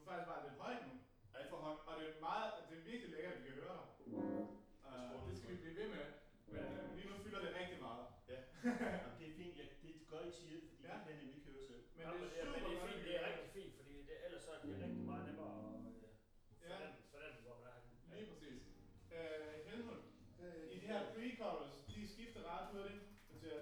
faktisk bare lidt højt nu. Er det for højt? Og det er virkelig lækkert, at vi kan høre dig. Det skal vi blive ved med. Men lige nu fylder det rigtig meget. Ja, jamen, det er fint. Ja, det gør I siger, fordi det kan jeg nemlig ikke høre selv. Men det er super men det er godt, fint, det er rigtig fint, fordi ellers så er det rigtig meget nemmere at fornemme, hvor man er. Lige præcis. Helmut, i de her pre-chorus, de skifter ret hurtigt. Det siger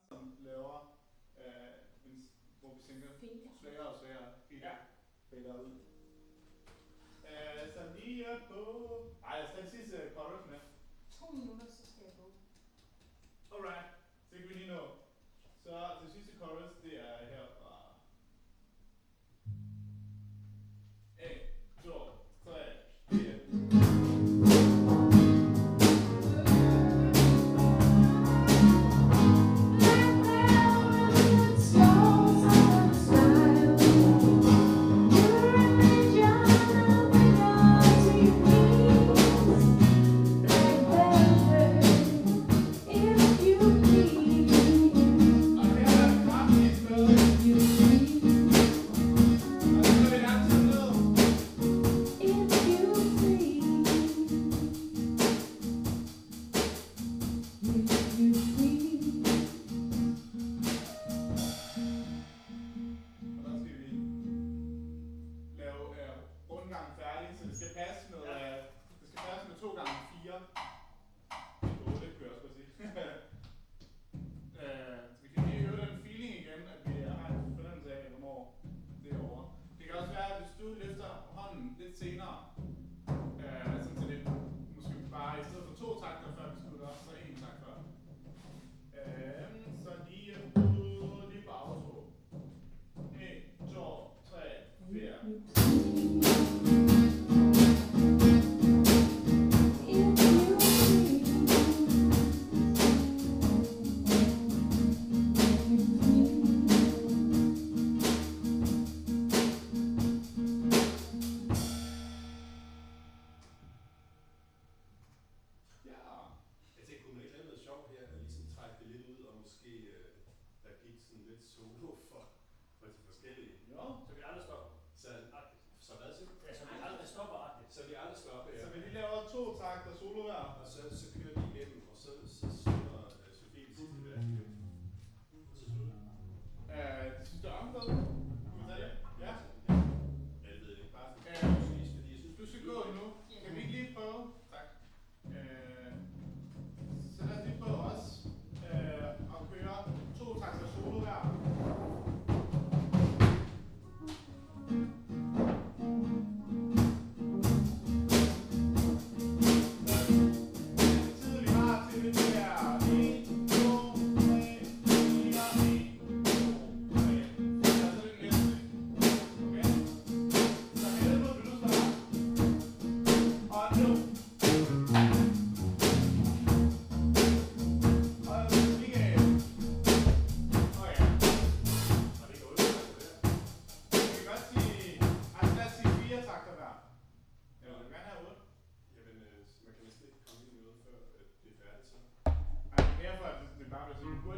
som laver, hvor vi tænker sværere og sværere. Ja. Fader ud. Så lige på... Ej, jeg skal den sidste chorus med. 2 minutter, så skal jeg gå. Alright, det kan vi lige nå. Så det sidste chorus, det er herfra. 1, 2, 3, 4.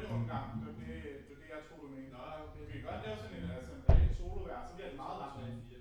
Nå, okay. Vi kan godt lave sådan en, altså en reel solo-vers, så bliver det meget langt.